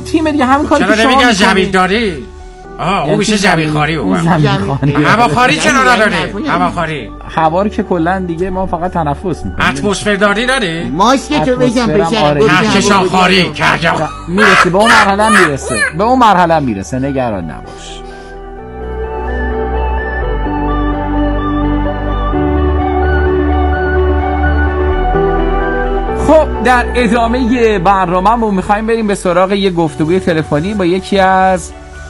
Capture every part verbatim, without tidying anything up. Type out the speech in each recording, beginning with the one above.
تیم دیگه همین کاری که شما شما میگن زمین داری. آه اون میشه زمین خاری. اون هوا خاری چرا نداری؟ هوا خاری هوا رو که کلا دیگه ما فقط تنفس میکنیم. اتمسفر داری داری؟ ماسک تو بزن بزن. کهکشان خاری کهکشان میرسه به اون مرحله میرسه به اون مرحله میرسه نگران نباش. خب در ادامه برنامه‌مون می‌خوایم بریم به سراغ یه گفتگوی تلفنی با یکی از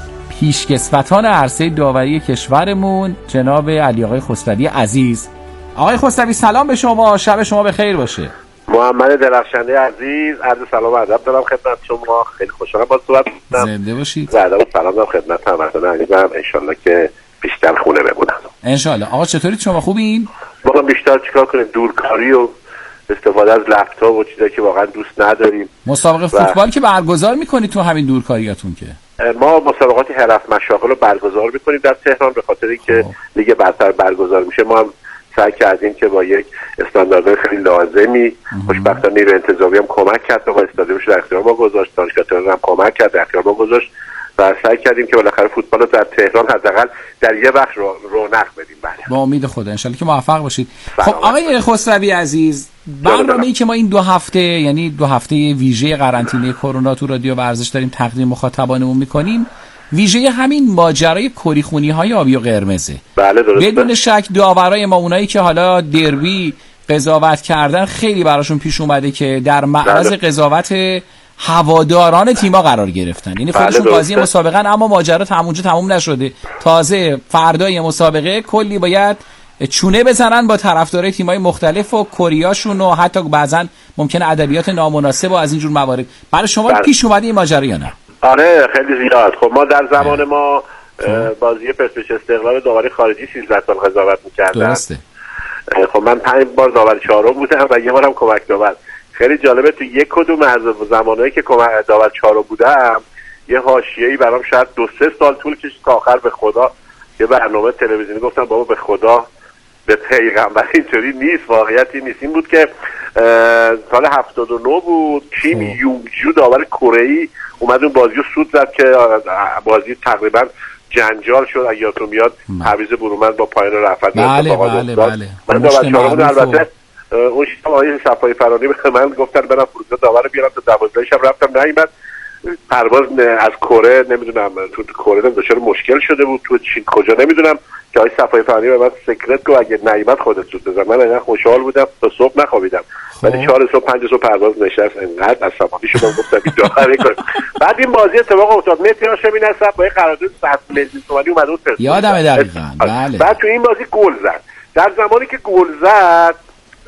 پیشکسوتان عرصه داوری کشورمون جناب علی آقای خسروی عزیز. آقای خسروی سلام به شما، شب شما بخیر باشه. محمد درخشنده عزیز، عرض سلام و ادب دارم خدمت شما. خیلی خوشحالم با صحبت می‌کنم. زنده باشید. زنده و سلام دارم خدمت همتون عزیزم. ان شاءالله که بیشتر خونه بمونم. ان شاءالله. آقا چطورید شما، خوبین؟ ما بیشتر چیکار کنیم؟ دورکاری و استفاده از لپتاپ و چیزایی که واقعا دوست نداریم. مسابقه فوتبال که برگزار می‌کنید تو همین دورکاریاتون که ما مسابقات حرف مشاغل رو برگزار می‌کنیم در تهران به خاطر اینکه لیگ برتر برگزار میشه. ما هم سعی کردیم که با یک استانداردهای خیلی لازمی، خوشبختانه نیروی انتظامی هم کمک کرد و با استادیومش در اختیار ما گذاشت، دانشگاه تهران هم کمک کرد در اختیار ما گذاشت و سعی کردیم که بالاخره فوتبال رو در تهران حداقل در یه وقت رونق بدیم. بله با امید خدا ان شاءالله که موفق باشید. خب آقای خسروی عزیز، برنامه‌ای که ما این دو هفته یعنی دو هفته ویژه قرنطینه کرونا تو رادیو ورزش داریم تقدیم مخاطبانمون می‌کنیم، ویژه همین ماجرای کریخونی‌های آبی و قرمزه. بله درسته. بدون شک داورای ما اونایی که حالا دربی قضاوت کردن خیلی براشون پیش اومده که در معرض بله. قضاوت هواداران تیم‌ها قرار گرفتن. یعنی خودشون بله قاضی مسابقه اما ماجرا تمومجا تموم نشده. تازه فردای مسابقه کلی باید چونه بزنن با طرفدارای تیم‌های مختلف و کریاشون و حتی بعضن ممکنه ادبیات نامناسب و از اینجور موارد. برای شما بله. پیش اومده این ماجرا یا نه؟ آره خیلی زیاد. خب ما در زمان بله. ما بازی پرسپولیس استقلال داوری خارجی سیزده سال قضاوت می‌کردن. درسته. خب من پنج بار داور چهارم بودم و یه بارم کمک داور. خیلی جالبه تو یک کدوم از زمانهایی که داور چهارم بودم یه حاشیه‌ای برام شاید دو سه سال طول کشید تا آخر به خدا یه برنامه تلویزیونی گفتم بابا به خدا به پیغمبر اینطوری نیست، واقعیتی نیست. این بود که سال هفتاد و نه بود، کیم یونگجو داور کره‌ای اومد اون بازی رو سود زد که بازی تقریبا جنجال شد. اگه یادتون میاد تعویض برومند با پایان رفت بله بله بله من داور چهارم البته اون شب آقای صفای فرانی به من گفتن برم فرودگاه داور رو بیارم تا دوازده شب، رفتم نیومد. پرواز از کره نمیدونم تو کره دچار مشکل شده بود، تو چین کجا نمیدونم، که آقای صفای فرانی به من سکرت گفت اگه نیومد خودت زود بزن. من انقدر خوشحال بودم تا صبح نخوابیدم. ولی چهار صبح پنج صبح پرواز نشست، انقدر عصبانی شدم گفتم این داوری کنه. بعد این بازی اتفاق افتاد، مهدی هاشمی نصب با یه قرارداد صد میلیون تومانی اومد اون پرسپولیس. یادمه دقیقاً. بله. بعد تو این بازی گل زد. در زمانی که گل زد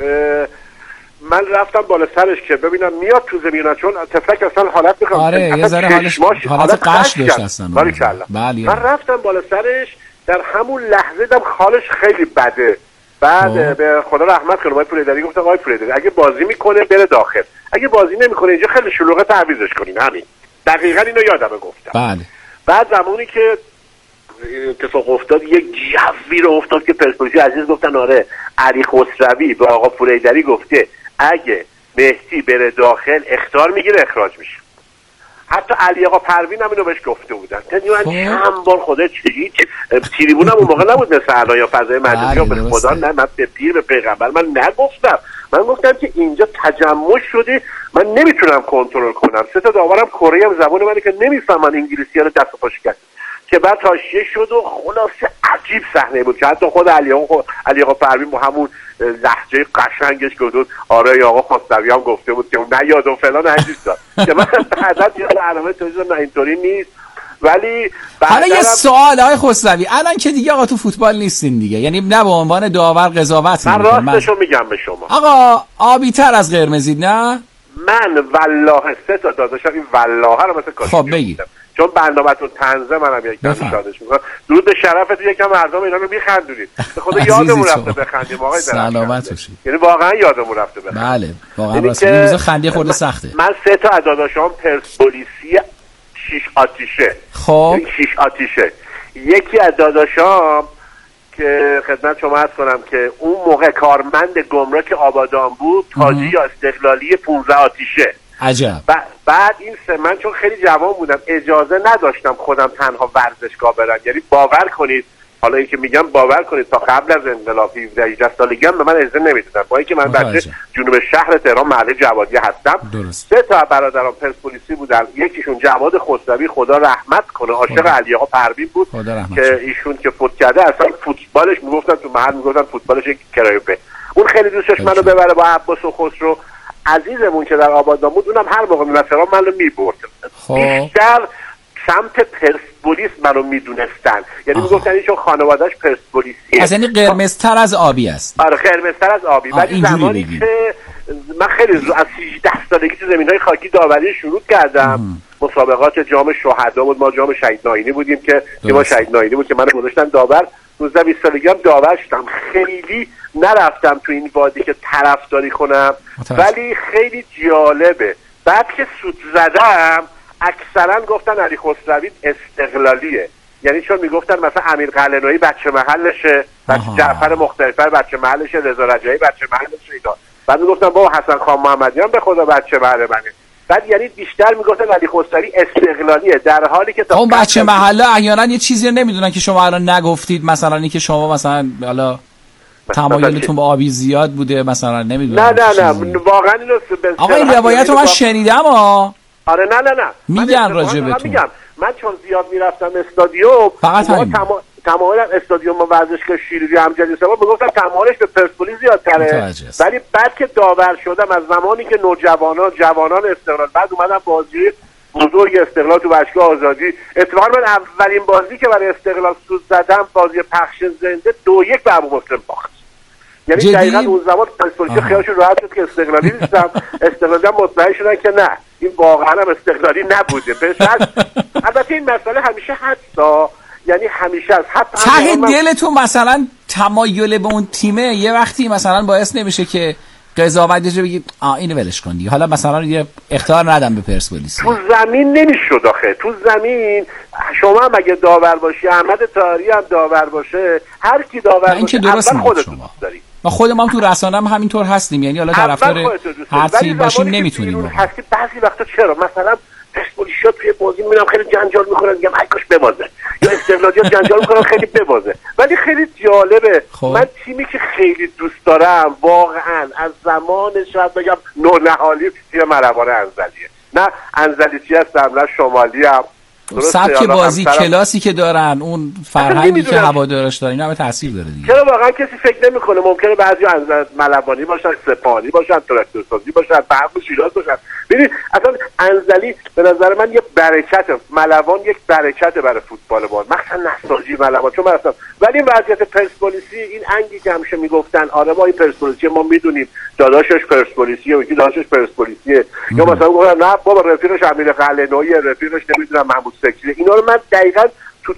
من رفتم بالا سرش که ببینم میاد تو زمین، چون تفلک اصلا حالت میخوام آره یه ذره حالش حالت قش داشت اصلا. بله من رفتم بالا سرش، در همون لحظه دم خالش خیلی بده. بعد به خدا رحمت کنه آقای پولیدری گفتم آقای پولیدری اگه بازی میکنه بره داخل، اگه بازی نمیکنه اینجا خیلی شلوغه تعویضش کنین. همین دقیقاً اینو یادمه گفتم. بله. بعد زمانی که اتفاق افتاد یک جوی رو افتاد که پرسپولیسی عزیز گفتن آره علی خسروی به آقا پولیدری گفته اگه مهدی بره داخل اخطار میگیره اخراج میشه. حتی علی آقا پروین هم اینو بهش گفته بودن. یعنی من چند بار خدا چجوری تریبونم اون موقع نبود مثل الان یا فضای مجازی، به خدا نه، من به پیر به پیغمبر من نگفتم. من گفتم که اینجا تجمع شده من نمیتونم کنترل کنم. سه تا داورم کره هم زبان منه که نمیفهمن انگلیسی رو دست و پاش کرد که بعد حاشیه شد و خلاصه عجیب صحنه بود که حتی خود علی آقا علی آقا پروین با همون لهجه قشنگش گفت آره آقا خسروی هم گفته بود که نه یاد و فلان عزیز داد که من بعدا یه علامه توضیح نه اینطوری نیست. ولی حالا یه سوال آقای خسروی، الان که دیگه آقا تو فوتبال نیستین دیگه، یعنی نه به عنوان داور قضاوت من راستشو میگم به شما آقا آبی‌تر از قرمزید نه؟ من والله سه تا داداشم این والله رو مثل کاشی خب بگید چون برنامه‌تون طنزه منم یکم شادش می‌کنم. درود به شرفت یکم مردم اینا رو می‌خندونید. به خدا یادمون رفته بخندیم آقای درخشان. سلامت باشید. یعنی واقعا یادمون رفته بخندیم. بله واقعا راست میگید خنده خورده سخته. من سه تا از داداشام پرسپولیسی شش آتیشه. خب شش آتیشه. یکی از داداشام که خدمت شما عرض کنم که اون موقع کارمند گمرک آبادان بود، تاجی استقلالی پانزده آتیشه. عجب. ب... بعد این سه من چون خیلی جوان بودم اجازه نداشتم خودم تنها ورزشگاه برم، یعنی باور کنید، حالا اینکه میگم باور کنید تا قبل از انقلاب هفده هجده سالگی هم به من اجازه نمیدادن، با اینکه من بچه جنوب شهر تهران محله جوادی هستم. درست. سه تا برادرام پرسپولیسی بودن، یکیشون جواد خسروی خدا رحمت کنه عاشق علی‌آقا پروین بود که ایشون که فوت کرده اصلا فوتبالش میگفتن تو محل میگفتن فوتبالش یک کرایوپه، اون خیلی دوستش منو ببره با عباس و خسرو. عزیزمون که در آبادان بود اونم هر موقع می‌رفتم منو می‌برد. بیشتر سمت پرسپولیس منو میدونستن، یعنی میگفتن این چون خانواده‌اش پرسپولیسیه، از یعنی قرمزتر از آبی است. آره قرمزتر از آبی. ولی زمانی بگیم. که من خیلی زو... از سیزده سالگی تو زمین‌های خاکی داوری شروع کردم. ام. مسابقات جام شهدا بود، ما جام شهید ناینی بودیم که ما شهید ناینی بود که منو گذاشتن داور. نوزده بیست سالگی هم داور شدم. خیلی نرفتم تو این وادی که طرفداری کنم، ولی خیلی جالبه. بعد که سوت زدم اکثرا گفتن علی خسروی استقلالیه، یعنی چون میگفتن مثلا امیر قلعه‌نویی بچه محلشه، بچه جعفر مختلفر بچه محلشه، رضا رجایی بچه محلشه اینا. بعد میگفتن بابا حسن خان محمدیان به خدا بچه محل منه. بعد یعنی بیشتر میگفتن علی خسروی استقلالیه، در حالی که اون بچه محله احیانا یه چیزی نمیدونن که شما الان نگفتید، مثلا اینکه شما مثلا حالا تمایلتون به آبی زیاد بوده مثلا نمیدونم. نه نه نه واقعا اینو آقا این روایت رو من شنیدم ها. آره نه نه نه میگن راجبتون. میگم من چون زیاد میرفتم استادیوم، فقط همین تمایل استادیوم ورزشگاه شیرازی امجدی سپاه میگفتن تمایلش به پرسپولیس زیادتره، ولی بعد که داور شدم از زمانی که نوجوانان جوانان استقلال بعد اومدم بازی بزرگ استقلال تو باشگاه آزادی، اتفاقا من اولین بازی که برای استقلال سود زدم بازی پخش زنده دو یک به ابو مسلم باخت. یعنی دقیقاً اون زمان پرسپولیس خیالشون راحت شد که استقلالی نیستم، استقلالی هم مطمئن شدن که نه این واقعا هم استقلالی نبوده. به‌شرط البته این مسئله همیشه هست، یعنی همیشه از حتی ته دلتون مثلا تمایل به اون تیمه یه وقتی مثلا باعث نمیشه که قضاوت بشه بگید آ اینو ولش کن دیگه، حالا مثلا یه اختیار ندم به پرسپولیس. تو زمین نمیشد آخه، تو زمین شما هم اگه داور باشی، احمد طاهری هم داور باشه، هر کی داور باشه اول خودت دوست داری. ما خودم هم تو رسانه هم همینطور هستیم، یعنی حالا طرفدار هر تیم باشیم نمیتونیم. هستی بعضی وقتا چرا مثلا پرسپولیسیا توی بازی میبینم خیلی جنجال میکنن، میگم ای کاش ببازه، یا استقلالی‌ها جنجال میکنن خیلی ببازه. ولی خیلی جالبه خب. من تیمی که خیلی دوست دارم واقعا از زمان شاید بگم نونهالی تیم ملوان انزلیه. نه انزلیتی هستم نه شمالی هم. سبک بازی کلاسی که دارن، اون فرهنگی که هوادارش دارن، اینا به تاثیر داره دیگه. چرا واقعا کسی فکر نمیکنه ممکنه بعضیا از ملوانی باشن، سپاهانی باشن، تراکتورسازی باشن، برق شیراز باشن. ببین اصلا انزلی به نظر من یک برکته، ملوان یک برکته برای فوتبال ما، مثلا نساجی ملوان چون مثلا. ولی وضعیت پرسپولیسی این انگی که همیشه میگفتن آره ما این پرسپولیسی ما میدونیم داداشش پرسپولیسیه و یکی داداشش پرسپولیسیه، یا مثلا گفتن نه بابا رفیقش امیر قلعه‌نویی، رفیقش نمیدونم محمود سکری. اینا رو من دقیقاً تو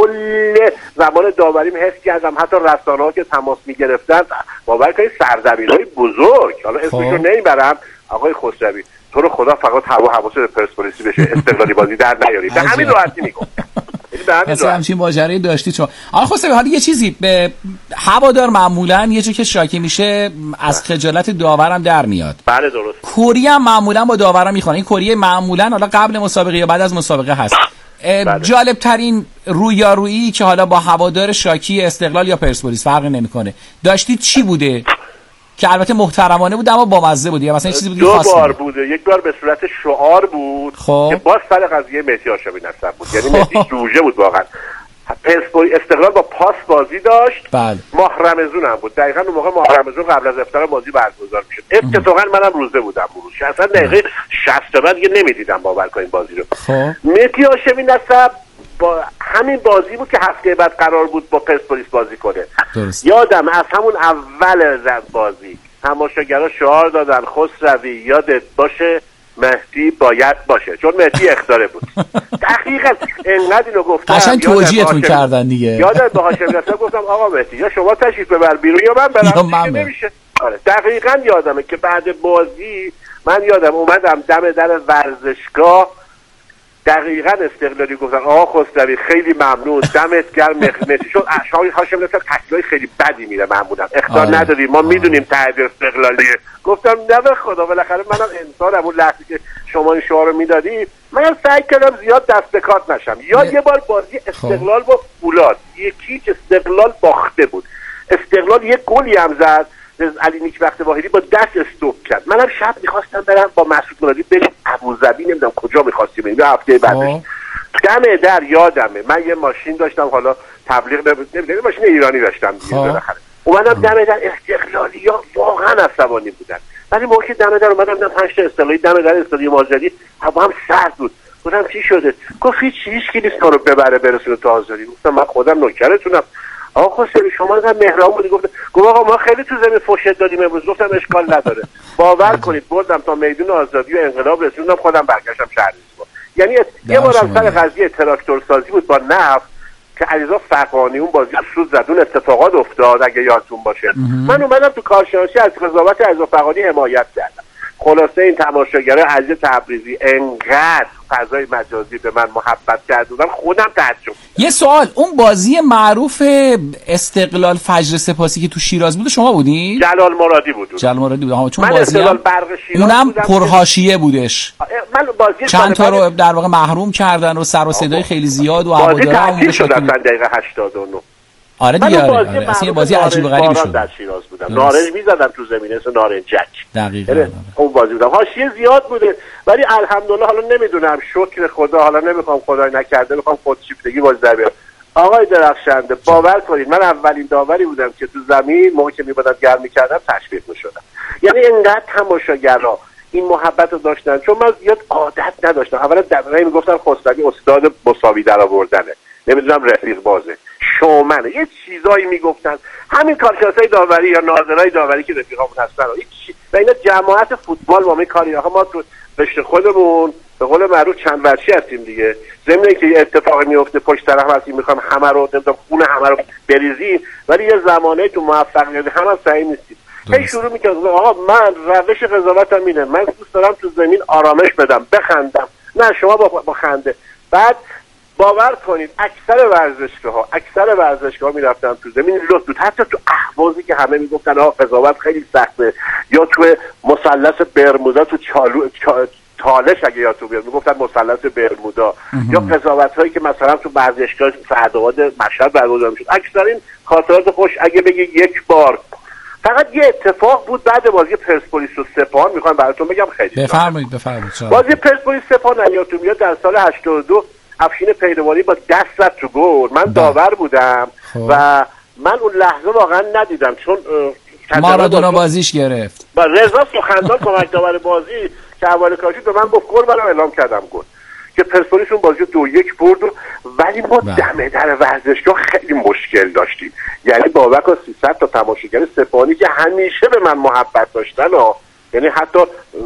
کل زمان داوریم حس کردم، حتی رسانه‌ها که تماس می‌گرفتن باور کنید سرزمین‌های بزرگ، حالا اسمشو نمیبرم، آقای خسروی تو رو خدا فقط هوا حواست به پرسپولیسی بشه، استقلالی بازی در نیاری. به همین راحتی میگم. مثلا همچین ماجرایی داشتی چون آقا خسروی حالا یه چیزی به هوادار معمولا یه جا که شاکی میشه از خجالت داورم در میاد. بله درست. کوری هم معمولا با داورا میخوره. این کوری معمولا حالا قبل مسابقه یا بعد از مسابقه هست. بله. جالب ترین رویارویی که حالا با هوادار شاکی استقلال یا پرسپولیس فرق نمیکنه داشتید چی بوده؟ که البته محترمانه بود اما بامزه بود، یا مثلا چیزی بود دو بار بوده. یک بار به صورت شعار بود خب. که باز سر قضیه مهدی هاشمی نصب بود، یعنی مهدی جوجه بود واقعا. پرسپولیس استقلال با پاس بازی داشت. بله. ماه رمضان هم بود، دقیقاً اون موقع ماه رمضان قبل از افطار بازی برگزار میشد. اتفاقا منم روزه بودم بروش، اصلا دقیقه شصت بعد دیگه نمیدیدم باور کنین بازی رو. خب. مهدی هاشمی نصب با همین بازی بود که هفته بعد قرار بود با پرسپولیس بازی کنه. درست. یادم از همون اول بازی تماشاگرها شعار دادن خسروی یادت باشه مهدی باید باشه، چون مهدی اختاره بود. دقیقاً انقدر اینو گفتم قشنگ توجیهتون کردن دیگه. یادت به هاشمی نصب گفتم آقا مهدی یا شما تشریف ببر بیرون یا من برم، نمیشه. آره دقیقاً یادمه که بعد بازی من یادم اومدم دم در ورزشگاه دقیقاً استقلالی گفتن آقا خسروی خیلی ممنون دمت گرم مخمسی شد اشعاری هاشم مثلا تکلای خیلی بدی میره معمولا اختیار نداریم ما میدونیم تحت استقلالیه. گفتم نه به خدا بالاخره منم انسانم. اون لحظه که شما این شعار رو میدادی من سعی کردم زیاد دست کات نشم. یا یه بار بازی استقلال با فولاد یکی استقلال باخته بود، استقلال یه گلی هم زد علی نیکبخت واحدی با دست استوب کرد. منم شب میخواستم برم با مسعود مرادی بریم ابوظبی، نمیدونم کجا میخواستیم بریم هفته بعدش. دم در یادمه من یه ماشین داشتم حالا تبلیغ نمیدونم ماشین ایرانی داشتم دیگه بالاخره اومدم دم در استقلالی‌ها واقعا عصبانی بودن. ولی موقعی که دم در اومدم دیدم پنج تا استقلالی دم در استادیوم آزادی هوا هم سرد بود. گفتم چی شده؟ گفت هیچ هیچ کی نیست تو رو ببره برسونه تا آزادی. گفتم من خودم نوکرتونم. آقا خسروی شما انقدر مهربون بودی. گفت گفت آقا ما خیلی تو زمین فوشت دادیم امروز. گفتم اشکال نداره باور کنید بردم تا میدون آزادی و انقلاب رسوندم خودم برگشتم شهرریزی. یعنی یه بار هم سر قضیه تراکتور سازی بود با نفت که علیرضا فغانی اون بازی سود زد اون اتفاقات افتاد اگه یادتون باشه. من اومدم تو کارشناسی از قضاوت علیرضا فغانی حمایت کردم. خلاصه این تماشاگرای عزیز تبریزی انقدر فضای مجازی به من محبت کردن خودم تعجب. یه سوال، اون بازی معروف استقلال فجر سپاسی که تو شیراز بود شما بودین؟ جلال مرادی بود. جلال مرادی بود. چون من بازی استقلال برق شیراز اونم پرحاشیه بودش. من بازی چند تا رو در واقع محروم کردن و سر و صدای خیلی زیاد و هوادارا اون شد در دقیقه هشتاد و نه. آره دیگه آره اصلا بازی عجیب غریبی شد. در شیراز بودم. نارنج می‌زدم تو زمین اسم نارنجک. دقیقاً. اون بازی بودم. حاشیه زیاد بوده ولی الحمدلله حالا نمیدونم شکر خدا حالا نمیخوام خدای نکرده میخوام خودشیفتگی باز در بیارم. آقای درخشنده باور کنید من اولین داوری بودم که تو زمین موقعی که می‌بودم گرم می‌کردم تشویق می‌شدم. یعنی اینقدر تماشاگرها این محبت رو داشتن چون من زیاد عادت نداشتم. اولا دقیقاً میگفتن خسروی استاد مساوی درآوردنه. نمیدونم رفیق بازه شومنه یه چیزایی میگفتن. همین کارشناسای داوری یا ناظرای داوری که رفیقامون هستن و اینا جماعت فوتبال با می کاری آخه ما تو رشته خودمون به قول معروف چند وجهی هستیم دیگه. ضمن اینکه یه اتفاقی میفته پشت طرف هستیم میخوام همه رو نمیدونم خون همه رو بریزیم ولی یه زمانه تو موفقیت هم هم سعی نیستیم. هی شروع میکنم آقا من روش قضاوتم اینه من دوست دارم تو زمین آرامش بدم بخندم. نه شما با, با خنده. بعد باور کنید اکثر ورزشگاه‌ها اکثر ورزشگاه‌ها میرفتن تو زمین لطف بود. حتی تو اهوازی که همه میگفتن آقا قضاوت خیلی سخته یا تو مثلث برمودا تو چالو چا... تالش اگه یادتون بیاد میگفتن مثلث برمودا یا قضاوت‌هایی که مثلا تو ورزشگاه سعدآباد مشهد برگزار میشد. اکثر این خاطرات خوش اگه بگی یک بار فقط یه اتفاق بود بعد بازی پرسپولیس و سپاهان میخوام براتون بگم خیلی بفرمایید بفرمایید. بازی پرسپولیس سپاهان یادتون میاد در سال هشتاد و دو افشین پیروانی با دست زد تو گل. من داور بودم خوب. و من اون لحظه واقعا ندیدم چون مارادونا بازیش گرفت. با رضا سخندان کمک داور بازی که اول کارشی به من گفت گل منم اعلام کردم گل که پرسپولیس اون بازی دو یک برد. ولی ما دم در ورزشگاه خیلی مشکل داشتیم. یعنی باور کن سیصد تا تماشاگر سپاهانی که همیشه به من محبت داشتن ها یعنی حتی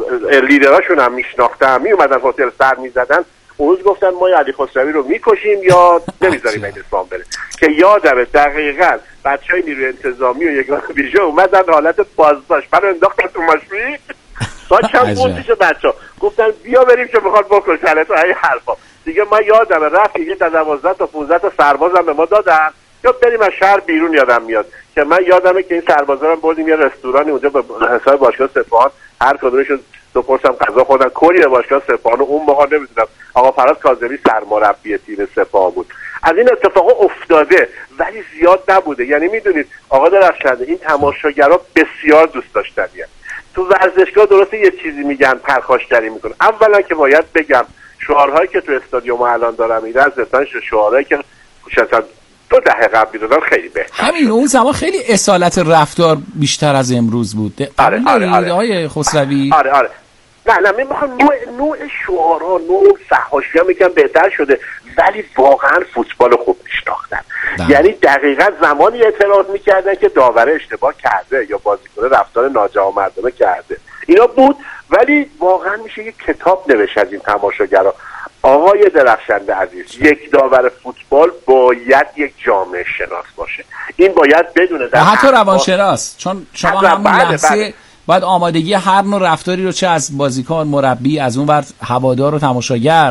لیدراشون هم میشناختم می اومدن هتل سر میزدن اون روز گفتن ما علی خسروی رو میکشیم یا نمیذاریم این اسلام بره که یادمه دقیقاً بچهای نیروی انتظامی و یگان ویژه اومدن حالت بازداشت من انداختن تو ماشین تا چند پونتیش بچه‌ها گفتن بیا بریم که میخواد بکشن تو این حرفا دیگه. ما یادمه رفت یه تا دوازده تا پانزده تا سربازم به ما دادن یا بریم از شهر بیرون. یادم میاد که من یادمه که این سربازا رو بردیم یه رستورانی اونجا به حساب باشگاه سپاهان هر کدومشون دو پرسم غذا خوردن. کلی باشگاه سپاهان اون موقع نمیدونم آقا فراز کاظمی سرمربی تیم سپاهان بود. از این اتفاقا افتاده ولی زیاد نبوده. یعنی میدونید آقا درخشنده این تماشاگرها بسیار دوست داشتنیه. تو ورزشگاه درسته یه چیزی میگن پرخاشگری میکنن. اولا که باید بگم شعارهایی که تو استادیوم الان دارم میدن از مثلا شعارهایی که شاید دو دهه قبل دادن خیلی بهتر. همین اون زمان خیلی اصالت رفتار بیشتر از امروز بود. آره آره آره آقای خسروی. آره آره. نه نه من میخوام نوع نوع شعارها نوع صحاشی ها میگم بهتر شده ولی واقعا فوتبال خوب میشناختن. یعنی دقیقاً زمانی اعتراض میکردن که داور اشتباه کرده یا بازیکن رفتار ناجوانمردانه کرده اینا بود ولی واقعا میشه یک کتاب نوشت از این تماشاگرها. آقای درخشنده عزیز یک داور فوتبال باید یک جامعه شناس باشه. این باید بدونه در حتی روانشناس چون شما همون لحظه باید آمادگی هر نوع رفتاری رو چه از بازیکن مربی از اون ور هوادار و تماشاگر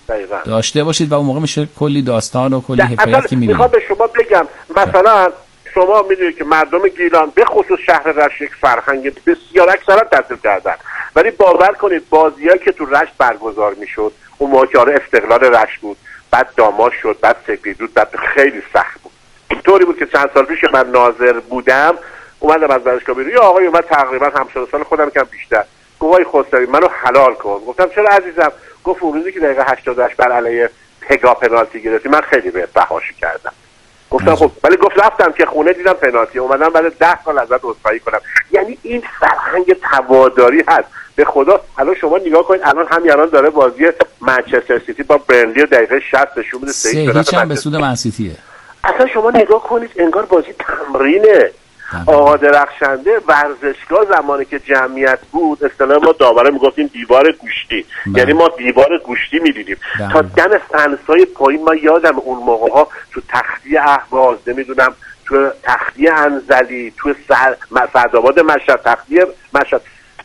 داشته باشید و اون موقع میشه کلی داستان و کلی حکایت که میبینید. میخوام به شما بگم مثلا شما میدونید که مردم گیلان به خصوص شهر رشت یک فرهنگ بسیار اکثرا تحصیل کردن، ولی باور کنید بازیایی که تو رشت برگزار میشد اون موقع که استقلال رشت بود، بعد داماش شد، بعد سپیدود، بعد خیلی سخت بود. اینطوری بود که چند سال پیش من ناظر بودم اومدم از ورزشگاه بیرون، یه آقای اومد تقریبا همسن سال خودم کم بیشتر، گفت خسروی منو حلال کن. گفتم چرا عزیزم؟ گفت اون روزی که دقیقه هشتاد و هشت بر علیه پگا پنالتی گرفتی من خیلی بهت بهاشی کردم. گفتم خب، ولی گفت رفتم که خونه دیدم پنالتی، اومدم بعد ده سال ازت عذرخواهی کنم. یعنی این فرهنگ تواداری هست. به خدا الان شما نگاه کنید، الان همین الان داره بازی منچستر سیتی با برنلی دقیقه شصت نشون میده، سه هیچ هم به سود من سیتیه. اصلا شما نگاه کنید انگار بازی تمرینه. آقا درخشنده ورزشگاه زمانی که جمعیت بود اصطلاح ما داوره میگفتیم دیوار گوشتی، یعنی ما دیوار گوشتی میدیدیم تا دم فنسای پایین. ما یادم اون موقع ها تو تختی اهواز، نمیدونم تو تختی انزلی، تو سر سعدآباد مشهد، تختی مشهد،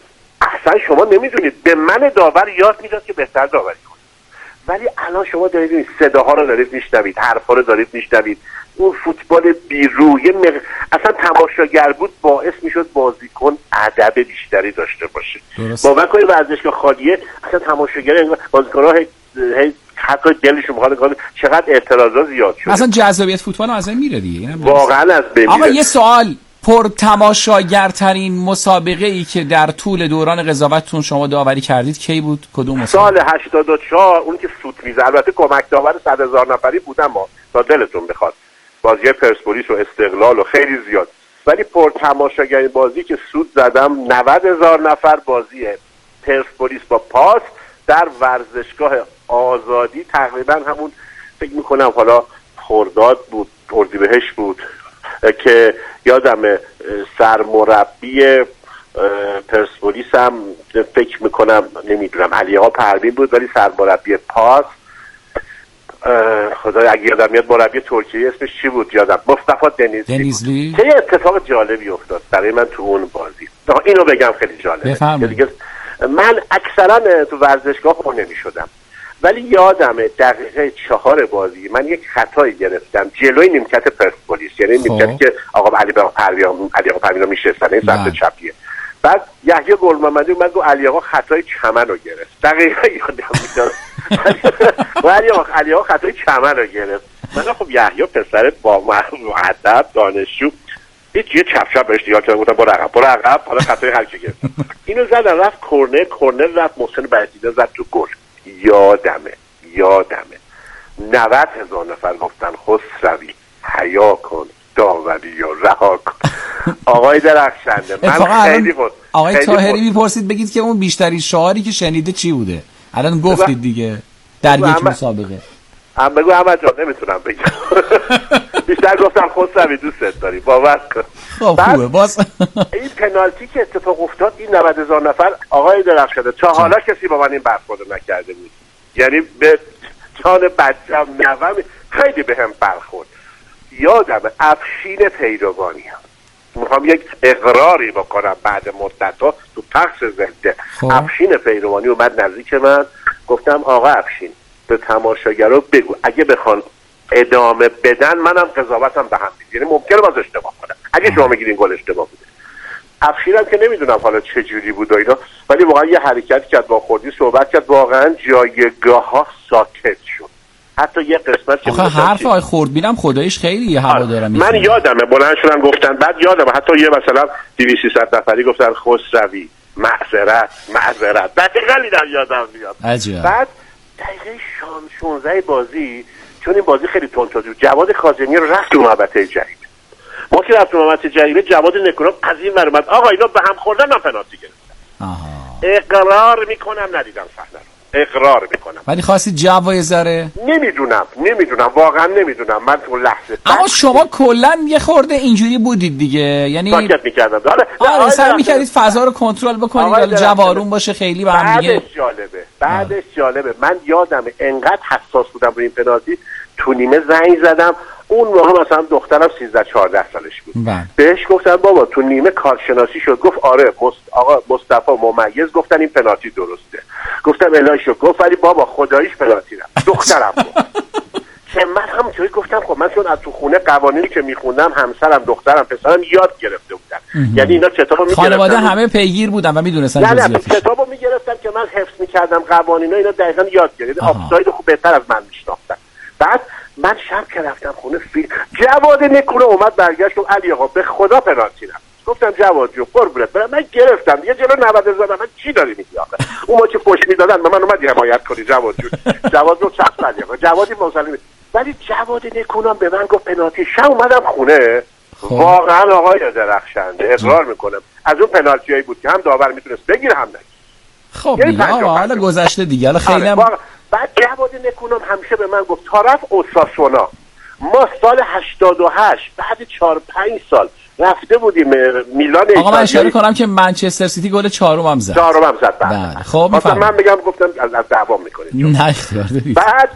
اصلا شما نمیدونید به من داور یاد میداد که بهتر داوری کنید. ولی الان شما دارید صداها رو دارید میشنوید، حرفا رو دارید میشنوید. اون فوتبال بیروحی مغ... اصلا تماشاگر بود باعث میشد بازیکن ادب بیشتری داشته باشه. باور کنید ورزشگاه خالیه، اصلا تماشاگر بازیکن‌ها هی حتی دلشون می‌خواد چقدر اعتراضا زیاد شد. اصلا جذابیت فوتبال از این میره دیگه. واقعا از بین میره. آقا یه سوال، پر تماشاگرترین مسابقه ای که در طول دوران قضاوتتون شما داوری کردید کی بود؟ کدوم مسابقه؟ سال هشتاد و چهار، اون که سوت میزه. البته کمک داور صد هزار نفری بودم ما، تا دلتون بخواد. بازی پرسپولیس و استقلال و خیلی زیاد. ولی پر تماشاگرین بازی که سود زدم نود هزار نفر، بازی پرسپولیس با پاس در ورزشگاه آزادی، تقریبا همون فکر میکنم حالا خرداد بود، اردیبهشت بود، که یادم سرمربی پرسپولیس هم فکر میکنم نمیدونم علیها پروین بود، ولی سرمربی پاس خدای اگه یادم میاد مربی ترکیه اسمش چی بود یادم، مصطفی دنیزلی. دنیزلی چه اتفاق جالبی افتاد برای من تو اون بازی. اینو بگم خیلی جالبه. دیگه من اکثرا تو ورزشگاه خود نمیشدم، ولی یادمه دقیقه چهار بازی من یک خطایی گرفتم جلوی نیمکت پرسپولیس، یعنی نیمکتی که آقا علی آقا پروین علی آقا پروین میشستن این سمت چپیه. بعد یحیی گل محمدی اومد گفت علی آقا خطای چمن رو گرفت. دقیقاً یادم میاد. علی آقا علی آقا خطای چمن رو گرفت. من خب یحیی پسر با مؤدب دانشجو هیچ یه چپ چپ بهش دیگه کردم، گفتم برو عقب برو عقب، حالا خطای هر کی گرفت. اینو زدن رفت کورنر، کورنر رفت محسن بزیده زد تو گل. یادمه یادمه نود هزار نفر گفتن خسروی حیا کن داوری و رها کن. آقای درخشنده من خیلی بود. آقای طاهری میپرسید بگید که اون بیشترین شعاری که شنیده چی بوده؟ الان گفتید دیگه در یک مسابقه. هم بگو احمد جان نمیتونم بگم. بیشتر گفتم خسروی دوست داری باور کن. خب خوبه باز. این پنالتی که اتفاق افتاد این نود هزار نفر آقای درخشنده تا حالا کسی با من این برخورد نکرده بود، یعنی به جان بچم نوام خیلی به هم برخورد. یادم افشین پیروانی هم میخوام یک اقراری بکنم بعد مدت‌ها تو پخش زنده. افشین پیروانی اومد نزدیک من، گفتم آقا افشین به تماشاگرها بگو اگه بخوان ادامه بدن منم قضاوتم به هم میاد، یعنی ممکنه باز اشتباه کنم اگه شما میگید این گل اشتباه بوده. افشینم که نمیدونم حالا چه جوری بود و اینا، ولی واقعا یه حرکت کرد با خودی صحبت کرد، واقعا جایگاه ها ساکت شد. حتی یه قسمت که آخه حرف آقای خردبینم خداییش خیلی هوا داره میزنه. من یادمه بلند شدن گفتن، بعد یادمه حتی یه مثلا دویست سیصد نفری گفتن خسروی معذرت معذرت. دقیقاً دیدم یادم میاد. عجب. بعد دقیقه شانزده بازی، چون این بازی خیلی تند شد، جواد کاظمی رو رفت تو محوطه جریمه. ما که رفتم محوطه جریمه، جواد نکونام از این ور اومد آقا اینا به هم خوردن، من پنالتی گرفتم. آها. اقرار میکنم ندیدم صحنه رو. اقرار میکنم. ولی خواستی جوایزه ره؟ نمیدونم نمیدونم واقعا نمیدونم. من تو لحظه اما شما کلا یه خورده اینجوری بودید دیگه، یعنی ساکت میکردم. آره سعی میکردید فضا رو کنترل بکنید حالا جوارون باشه خیلی با هم دیگه. بعدش جالبه بعدش جالبه من یادمه انقدر حساس بودم روی این پنالتی، تو نیمه زنگ زدم اون موقع مثلا دخترم سیزده چهارده سالش بود. بله. بهش گفتم بابا تو نیمه کارشناسی شد. گفت آره مست... آقا مصطفی ممیز گفتن این پنالتی درسته. گفتم الهی شد. گفت ولی بابا خداییش پنالتی نه. دخترم بود. که من همونطوری گفتم خب من چون از تو خونه قوانینی که میخوندم همسرم دخترم پسرم یاد گرفته بودن. یعنی اینا کتابو میگرفتن. خانواده همه پیگیر بودن و میدونستن جزئیاتش. نه نه کتابو میگرفتن که من حفظ میکردم قوانینا اینا دقیقاً یاد گرفتم. آفساید خوب بهتر از من میشناختن. بعد من شب که رفتم خونه فیلم جواد نکونه اومد برگشت گفت علی آقا به خدا پنالتی نه. گفتم جواد جو قربونت برم من گرفتم دیگه جلو نود هزار من چی داری میگی آخه اون ما که پشت میدادن من اومد حمایت کنی جواد جو. جواد جو چقدر علی جوادی مسلمی. ولی جواد نکونم به من گفت پنالتی. شب اومدم خونه خوب. واقعا آقای درخشنده اقرار میکنم از اون پنالتیایی بود که هم داور میتونست بگیره هم نگیره. خب دیگه حالا گذشته دیگه حالا خیلی هم... بعد جواد نکونم همیشه به من گفت طرف اوساسونا ما سال هشتاد و هشت بعد چهار پنج سال رفته بودیم میلان. آقا من اشاره کنم که منچستر سیتی گل چهارم هم زد. چهارم هم زد. بله. خب مثلا من میگم گفتم از از دعوام میکنید. نه اختیار دارید. بعد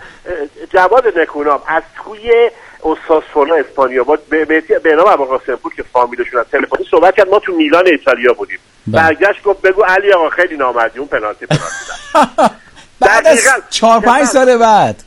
جواد نکونام از توی اوساسونا اسپانیا با به به نام ابوالقاسم پور که فامیلشون از تلفنی صحبت کرد. ما تو میلان ایتالیا بودیم. برگشت گفت بگو علی آقا خیلی نامردی اون پنالتی پنالتی. بعد از چهار پنج سال بعد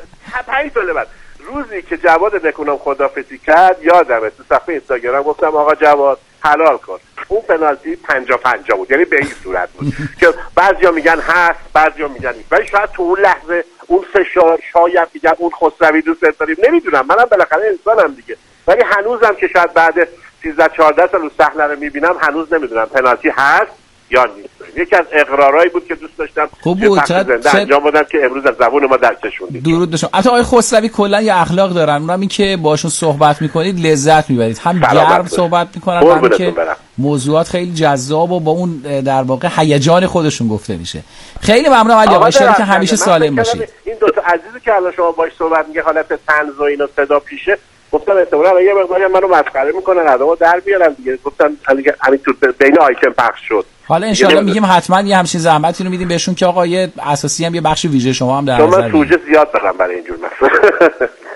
پنج سال بعد روزی که جواد نکونام خدافظی کرد یادمه تو صفحه اینستاگرام گفتم آقا جواد حلال کن اون پنالتی پنجاه پنجاه بود. یعنی به این صورت بود که بعضیا میگن هست بعضیا میگن نیست ولی شاید تو اون لحظه اون فشار شاید میگن اون خسروی دوست داریم نمیدونم منم بالاخره انسانم دیگه ولی هنوزم که شاید بعد سیزده چهارده سال اون صحنه رو میبینم هنوز نمیدونم پنالتی هست یا نیست. یکی از اقرارایی بود که دوست داشتم خوب بود زنده چه... انجام بدم که امروز از زبون ما در کشوندید. درود بشم. البته آقای خسروی کلا یه اخلاق دارن اونم این که باشون صحبت میکنید لذت میبرید هم گرم صحبت میکنن هم که برم. موضوعات خیلی جذاب و با اون در واقع هیجان خودشون گفته میشه. خیلی ممنونم علی آقا اشاره که همیشه سالم باشید. این دو تا عزیزی که الان شما باهاش صحبت میگه حالت طنز و اینا صدا پیشه گفتم احتمالاً یه مقداری منو مسخره میکنن آدمو در بیارن دیگه گفتم همین تو بین آیتم پخش شد. حالا ان شاءالله میگیم حتما یه همچین زحمتی رو میدیم بهشون که آقا یه اساسی هم یه بخش ویژه شما هم در نظر بگیرید. من سوژه زیاد دارم برای اینجور مسائل.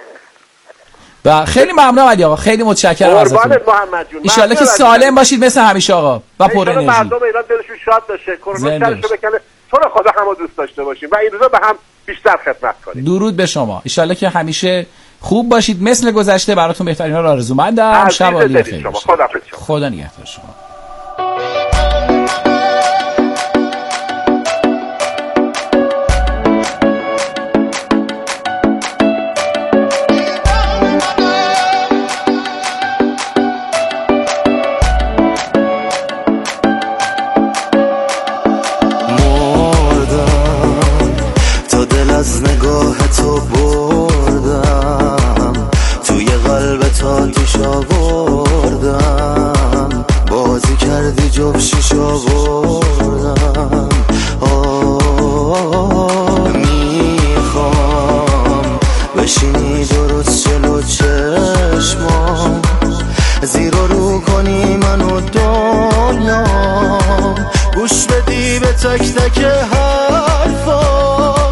و خیلی ممنونم علی آقا خیلی متشکرم ازتون. قربانت محمد جون. ان شاءالله که سالم باشید مثل همیشه آقا و پر انرژی. مردم ایران دلشون شاد باشه. کرونا سرشو بکنه. تو رو خدا همو دوست داشته باشیم و این روزا به هم بیشتر خدمت کنیم. درود به شما. ان شاءالله که همیشه خوب باشید مثل گذشته براتون بهترینا رو آرزومندم. شب عالی بخیر. خدا نگهدار شما. از نگاه تو بردم توی قلب تا دیش آوردم بازی کردی جب شیش آوردم میخوام بشینی درست جلو چشمام زیر و رو کنی منو دنیا گوش بدی به تک تک حرفام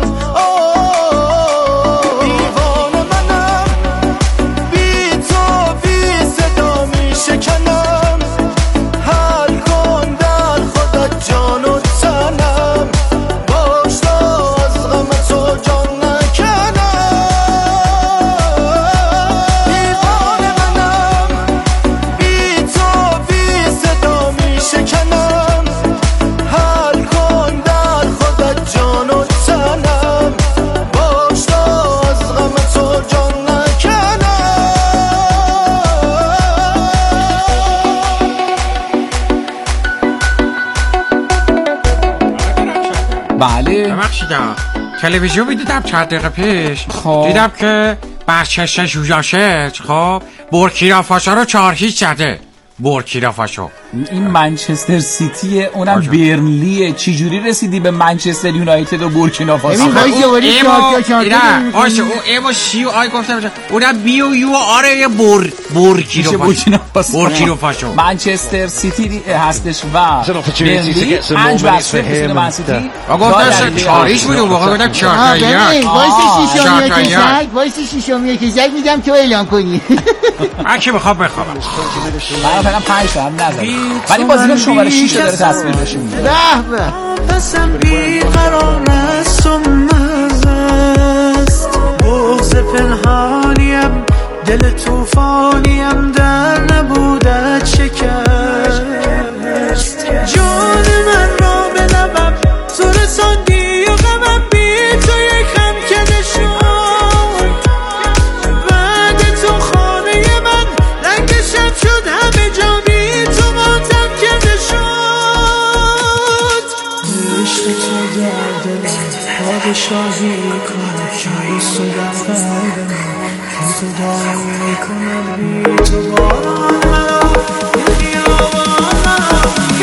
بله ببخشید تلویزیون میدیدم چند دقیقه پیش خب. دیدم که برچشم جوجاشت خب بورکینافاسو رو چهار هیچ زده بورکینافاسو این منچستر سیتی اونم برنلیه. چی جوری رسیدی به منچستر یونایتد و بورکینافاسو؟ ببین وایس دوباره چهار تا چهار تا آشه اون ایمو شیو آی گفتم اونم بیو یو آره یه بور بورکینافاسو بورکینافاسو منچستر سیتی هستش و برنلی پنج بسته رسیده من سیتی و گفتم چاریش بود اون موقع گفتم چهار تا یک وایس شیشمیه که زد وایس شیشمیه که زد میدم تو اعلام کنی. من که بخواب بخوابم من فقط پنج تا هم نزدم ولی بازیکن شماره شش داره تصویر بشه میده. به به پسم بیقرار است و مزه است بغض پنهانیم دل توفانیم در نبودت شکست جان من را به لبم تو رساندی و غمم بی تو یک خم کده شد بعد تو خانه من رنگ شب شد همه جا بی تو ماتم کده شد عشق تو در دلم پادشاهی کنم شایست و در قلبم تو دارم میکنم بی تو باران منو این خیابان منو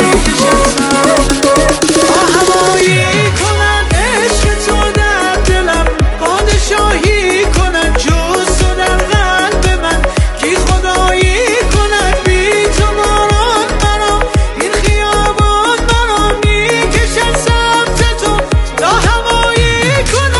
آهوایی کنن عشق تو در دلم پادشاهی کنن جز تو در قلب من کی خدایی کنن بی تو باران منو این خیابان منو میکشن سمت تو تا هوایی کنن.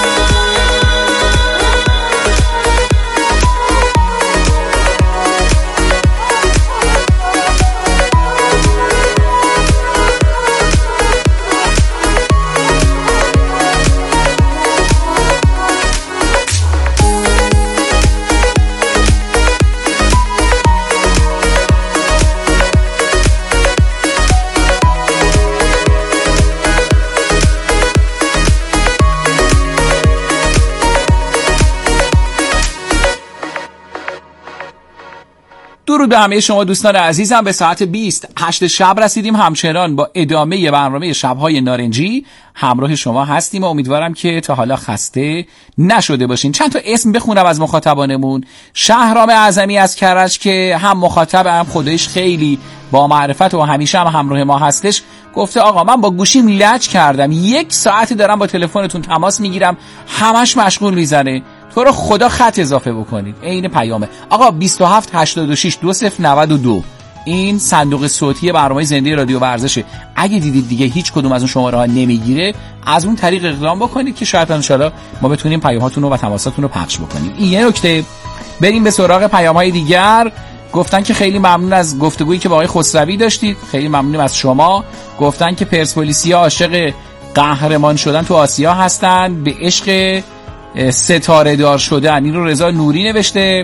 درود به همه شما دوستان عزیزم. به ساعت بیست هشت شب رسیدیم. همچنان با ادامه برنامه شب‌های نارنجی همراه شما هستیم و امیدوارم که تا حالا خسته نشده باشین. چند تا اسم بخونم از مخاطبانمون. شهرام اعظمی از کرج که هم مخاطب هم خودش خیلی با معرفت و همیشه هم همراه ما هستش، گفته آقا من با گوشیم لج کردم، یک ساعتی دارم با تلفنتون تماس میگیرم همش مشغول میزنه، تو رو خدا خط اضافه بکنید. عین پیامه آقا بیست و هفت هشتاد و شش دو صفر نود و دو این صندوق صوتی برنامه زنده رادیو ورزشه. اگه دیدید دیگه هیچ کدوم از اون شماره ها نمیگیره از اون طریق اقدام بکنید که شاید ان شاءالله ما بتونیم پیام‌هاتون رو و تماساتون رو پخش بکنیم. این یه نکته. بریم به سراغ پیام‌های دیگر. گفتن که خیلی ممنون از گفتگویی که با آقای خسروی داشتید، خیلی ممنونیم از شما. گفتن که پرسپولیسیا عاشق قهرمان شدن تو آسیا هستن، به عشق ستاره دار شدن. این رو رضا نوری نوشته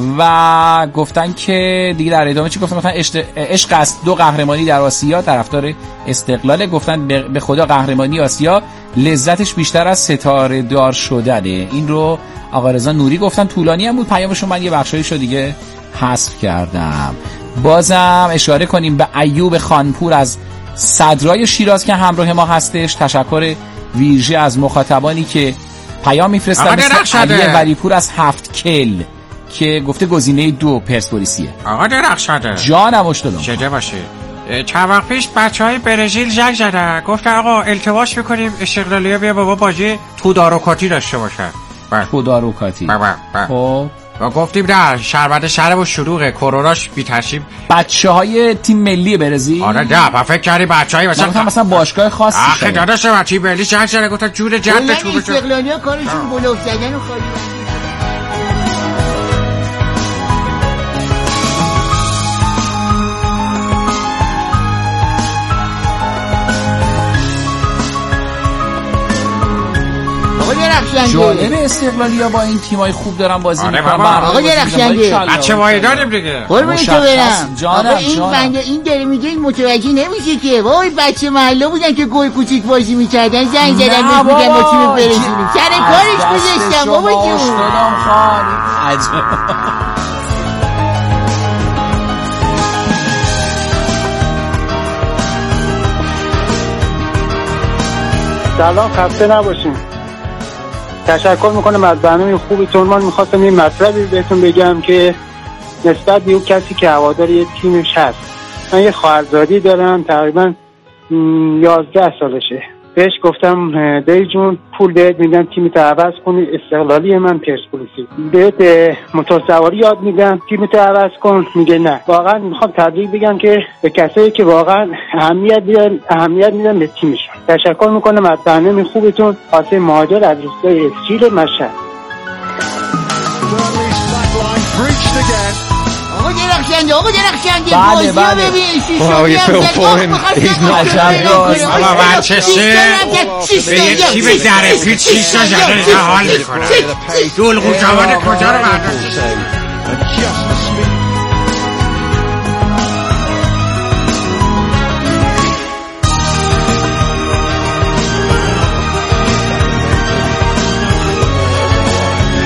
و گفتن که دیگه در ادامه چی گفتن؟ گفتن عشق است دو قهرمانی در آسیا طرفدار استقلال. گفتن به خدا قهرمانی آسیا لذتش بیشتر از ستاره دار شدنه. این رو آقا رضا نوری گفتن. طولانی هم بود پیامشون، من یه بخشایشو دیگه حذف کردم. بازم اشاره کنیم به ایوب خانپور از صدرای شیراز که همراه ما هستش. تشکر ویژه از مخاطبانی که پیام میفرستن. مثل علی ولیپور از هفت کل که گفته گزینه دو پرسپولیسیه. آقا درخشاده جانم اشتدام چه باشه. چند وقت پیش بچه های برزیل زنگ زدن گفتن آقا التماس میکنیم استقلالیه بیا بابا بازی توداروکاتی داشته باشن. توداروکاتی خب و گفتیم نه شربت شهر و شروعه کروناش بی ترشیب. بچه های تیم ملی برزیل؟ آره نه من فکر کردی بچه های مثلا مثلا باشگاه خاصی شده. آخه داداش من تیم ملی زنگ زدن گفتن جور جدش رو بچه استقلالی ها کارشون بلوک زدن و خالی. جالب استقلالیا با این تیمای خوب دارن بازی آره میکنن. آقا درخشنده بچه وای داریم دیگه. قربونی تو برم. جانم آقا این بنده این داره میگه این متوجه نمیشه که وای بچه محله بودن که گل کوچیک بازی میکردن زنگ زدن میگن با تیم برزیل سر کارش گذاشتم بابا جون. اشتدام خان عجب. سلام، خسته نباشین. تشکر میکنم از برنامه خوبتون. من میخواستم یه مطلبی بهتون بگم که نسبت به اون کسی که هوادار یه تیمش هست من یه خواهرزادی دارم تقریبا یازده سالشه. بهش گفتم دایی جون پول بهت میدم تیمت عوض کنی، استقلالی من پرسپولیسی. بهت موتورسواری یاد میدم تیمت عوض کن، میگه نه. واقعا میخوام تبریک بگم که به کسایی که واقعا اهمیت میدن اهمیت میدن به تیمشون. تشکر میکنم از برنامه خوبتون. قاسم مهاجر از روستای اسکیل مشهد. آقا درخشنده آقا درخشنده بله بازی رو بله ببین آقای فوفوهم بابا منچستر به یه تیم در پیچ شیش تا زده حال میکنه. دول قوچوان کجا رو برداشت؟